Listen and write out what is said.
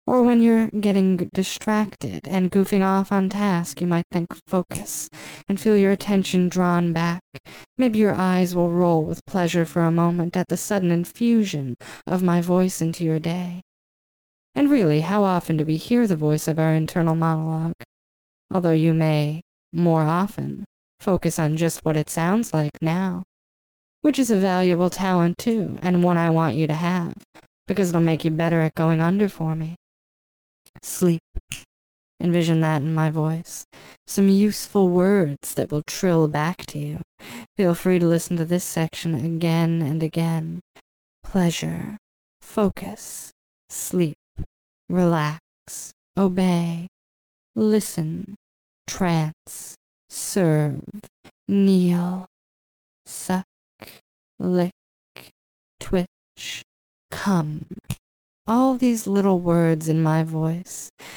Or when you're getting distracted and goofing off on task, you might think focus and feel your attention drawn back. Maybe your eyes will roll with pleasure for a moment at the sudden infusion of my voice into your day. And really, how often do we hear the voice of our internal monologue? Although you may, more often, focus on just what it sounds like now, which is a valuable talent too, and one I want you to have, because it'll make you better at going under for me. Sleep. Envision that in my voice. Some useful words that will trill back to you. Feel free to listen to this section again and again. Pleasure. Focus. Sleep. Relax. Obey. Listen. Trance. Serve. Kneel. Suck. Lick. Twitch. Come. All these little words in my voice